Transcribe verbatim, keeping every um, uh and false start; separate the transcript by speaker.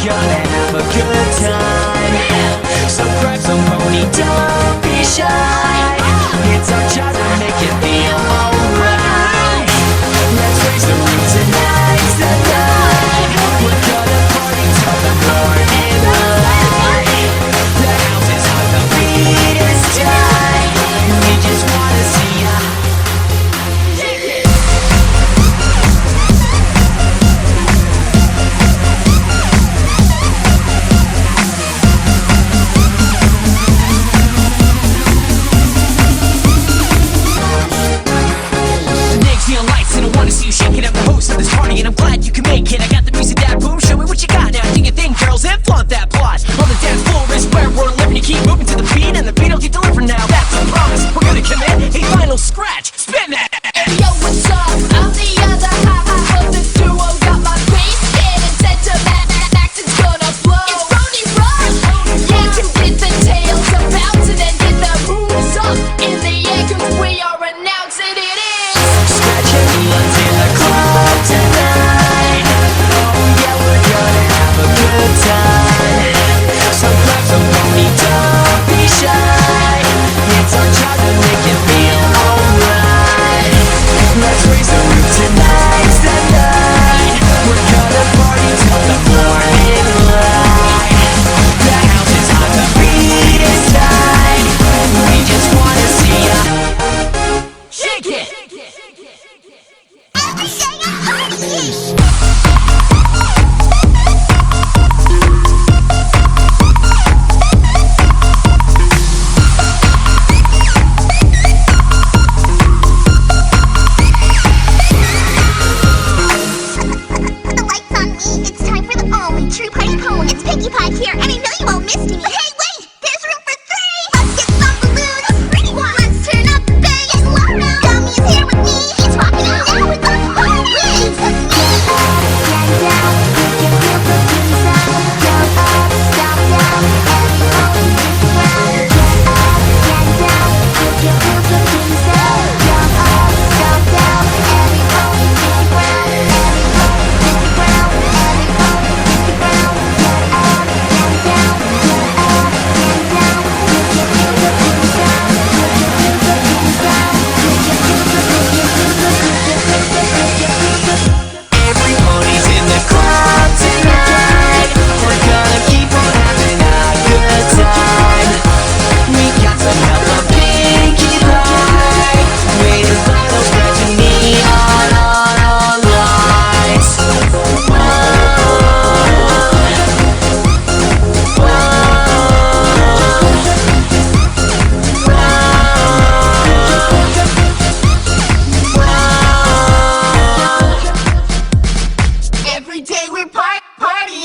Speaker 1: gonna have a good time. So grab some pony, don't be shy. It's our job to make you feel alright. Let's raise the roof, tonight's the night. We're gonna party till the morning light. The house is hot, the beat is tight. We just wanna see ya.
Speaker 2: And I'm glad you can make it. I got the music that boom. Show me what you got now. Do your thing, girls, and flaunt that plot. On the dance floor is where we're living. You keep moving to the beat, and the beat will get delivered now. That's a promise. We're gonna commit a final scratch. Spin that.
Speaker 3: Yo, what's up? I'm the other half of the duo. Got my bass in and sentiment. Max is gonna blow. It's Brody Rock. Yeah, you get the tails a bouncing and get the moves up in the air. 'Cause we are announcing it is
Speaker 1: Scratch your knees in the club tonight. Oh yeah, we're gonna have a good time. So grab some pony, don't be shy. It's our job to make you feel alright. Let's raise the roof, tonight's the night. We're gonna party till the morning light. The house is hot, the beat is tight. We just wanna see ya
Speaker 2: Shake it.
Speaker 3: everything I